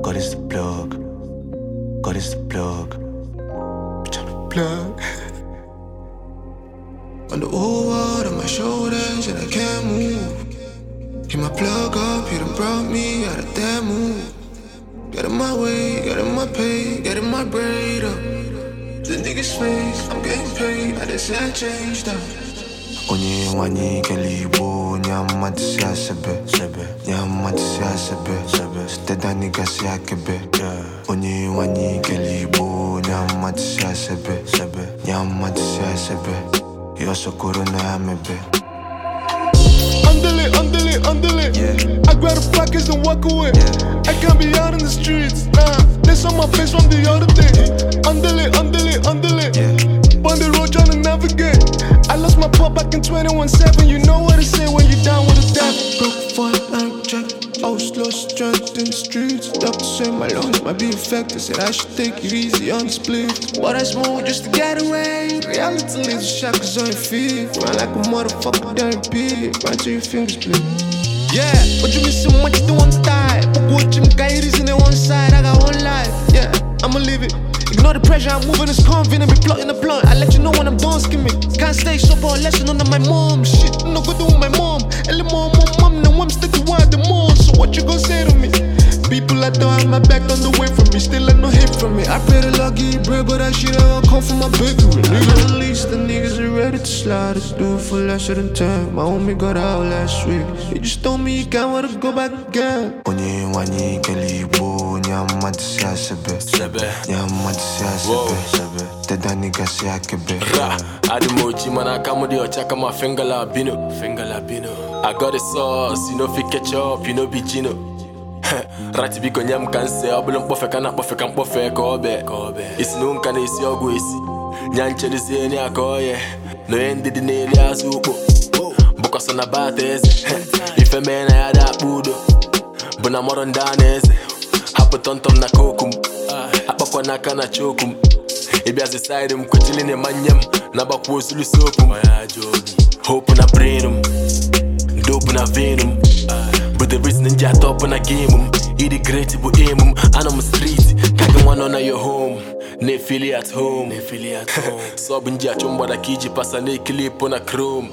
God is the plug. God is the plug. Tryna plug. On the whole world on my shoulders and I can't move. Keep my plug up, he done brought me out of that move. Got in my way, got in my pay, got in my braid up. The niggas fake, I'm getting paid, I just said I changed up. Onye wani kelibo nyama tsia sebe nyama tsia sebe steda nigga sia kebe Onye wani kelibo nyama tsia sebe nyama tsia sebe yo sokoro na mebe Andale, I grab the pockets and walk away. I can't be out in the streets, nah. That's on my face from the other day. Andale, on the road trying to navigate. I lost my pop back in 21/7. You know what to say when you down with a dab. Broke for it, I'm check. I was lost strength in the streets. Doctor said my lungs might be infected. Said I should take it easy on the split. But I smoke just to get away. Reality leaves the shackles on your feet. Run like a motherfucker down your beat. Run till your fingers bleed. Yeah, but you missing what you do on the side. What you got reason on one side. I got one life. Yeah, I'ma live it. Ignore the pressure, I'm moving this convent and be plotting the blunt. I let you know when I'm done skimming. Can't stay sober or lesson under my mom. Shit, I'm not good with my mom. And the mom, no one stick to one the more. So what you gon' say to me? People I don't have my back on the way from me. Still let no hate from me. I pray the Lord give you bread, but that shit ain't come from my bakery. Nigga, at least the niggas are ready to slide. Let's do it for less than time. My homie got out last week. He just told me he can't wanna go back again. Onye wani kelibo nyama tsia sebe nyama tsia sebe steda nigga sia kebe Adimoji man, I come with your check on my finger labino. I got the sauce, you know fi ketchup, you know be Gino. Rati biko nyam kanse, obulum pofe kana pofe kan pofe kobe. Isi nunca nisi ogu isi, nyanche nisi eni akoye. No endi di neli azuko, buka sona bateze. Ife mena ya da budo, buna moron daneze. Hapo tontom na kokum, hapa kwa naka na chokum. Ibi aziside mkutili ni manyam, naba kuosulu sopum. Hope na brainum, dope na venum. But the reason ninja top on a game, eat the great bu aimum. And on the street, kaga one on your home. Ne feel at home. So bunja chumba da kiji pasa ne clip on a chrome.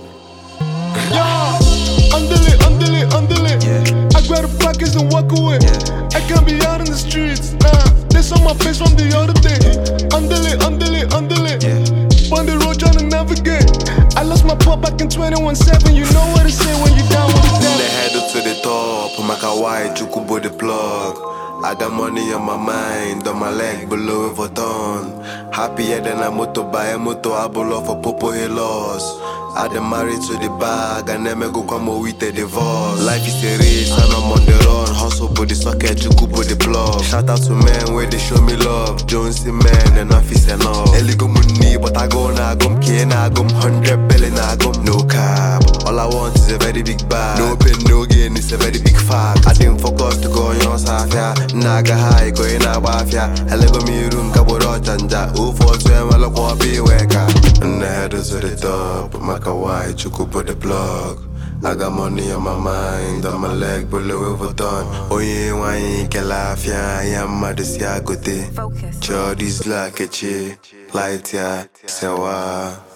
Andale. I grab the pockets and walk away. I can't be out in the streets, nah. That's on my face from the other day. Andale. On the road trying to navigate. I lost my pop back in 21/7. You know what to say when you down with the From dab. the head up to the top, make a wide, you could the plug. I got money on my mind, on my leg below Everton. Happier than a motor by a motor, I blow off a popo he lost. I done married to the bag, and never go come with a divorce. Life is a race, and I'm on the run. Hustle for the socket, you could the plug. Shout out to men where they show me love. Jonesy man, and office enough. Ellie go money, but I go na gum, na gum, 100 belly na gum. No cap, all I want is a very big bag. No pain, no gain, it's a very big fact. I didn't focus to go on your safia. Naga high, go in a wafia. Elego me room, kaburo chanja. Ufo swim, I look one be weka. And the head is to the top, make a white, you could put the plug. I got money on my mind, on my leg below Everton. Oye wine ke lafia, yamma de sia gote. Chodi's like a che, light ya, sewa.